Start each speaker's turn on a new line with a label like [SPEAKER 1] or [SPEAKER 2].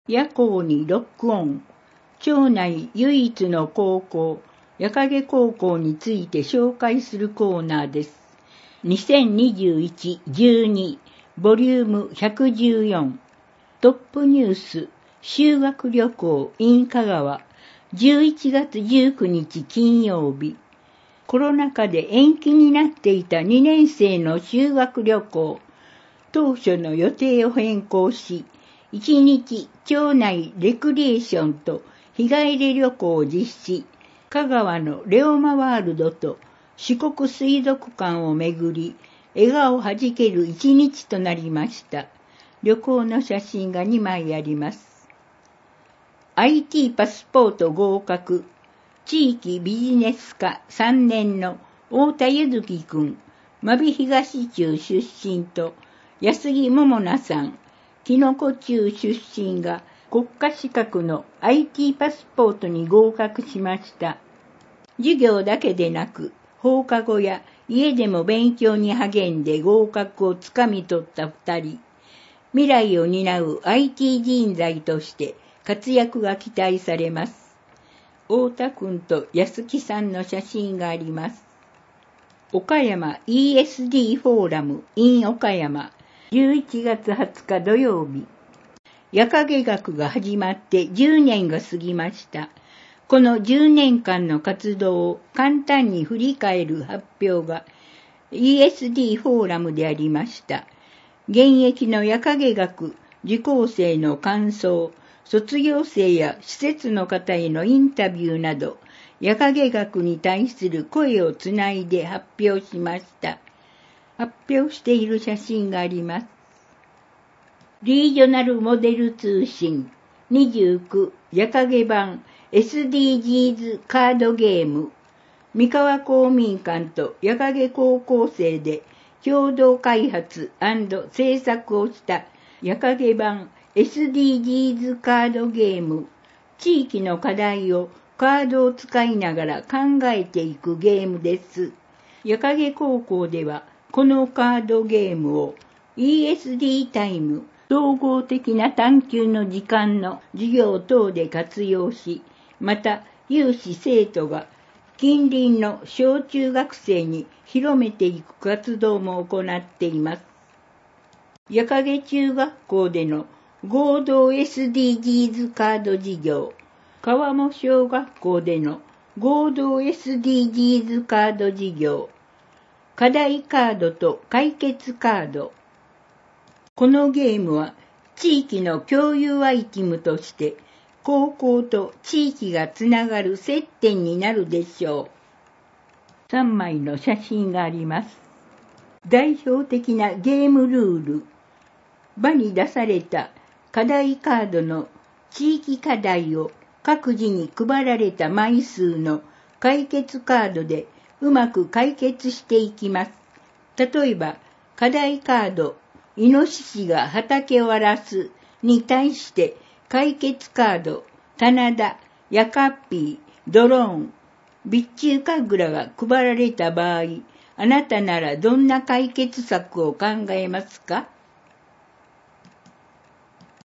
[SPEAKER 1] 夜行にロックオン。町内唯一の高校、矢影高校について紹介するコーナーです。2021-12ボリューム114トップニュース修学旅行 in 香川11月19日金曜日。コロナ禍で延期になっていた2年生の修学旅行。当初の予定を変更し、1日町内レクリエーションと日帰り旅行を実施。香川のレオマワールドと四国水族館をめぐり、笑顔はじける一日となりました。旅行の写真が2枚あります。IT パスポート合格。地域ビジネス科3年の太田ゆずきくん、真備東中出身と安木桃奈さん、きのこ中出身が国家資格の IT パスポートに合格しました。授業だけでなく、放課後や家でも勉強に励んで合格をつかみ取った2人。未来を担う IT 人材として活躍が期待されます。太田くんと安木さんの写真があります。岡山 ESD フォーラム in 岡山11月20日土曜日。矢影学が始まって10年が過ぎました。この10年間の活動を簡単に振り返る発表が ESD フォーラムでありました。現役の矢影学受講生の感想、卒業生や施設の方へのインタビューなど、矢影学に対する声をつないで発表しました。発表している写真があります。リージョナルモデル通信29矢影版 SDGs カードゲーム。三河公民館と矢影高校生で共同開発&制作をした矢影版 SDGs カードゲーム。地域の課題をカードを使いながら考えていくゲームです。矢影高校ではこのカードゲームを ESD タイム、総合的な探究の時間の授業等で活用し、また有志生徒が近隣の小中学生に広めていく活動も行っています。矢影中学校での合同 SDGs カード事業、川面小学校での合同 SDGs カード事業、課題カードと解決カード。このゲームは地域の共有アイテムとして高校と地域がつながる接点になるでしょう。3枚の写真があります。代表的なゲームルール。場に出された課題カードの地域課題を各自に配られた枚数の解決カードでうまく解決していきます。例えば、課題カード、イノシシが畑を荒らすに対して解決カード、棚田、ヤカッピー、ドローン、備中神楽が配られた場合、あなたならどんな解決策を考えますか？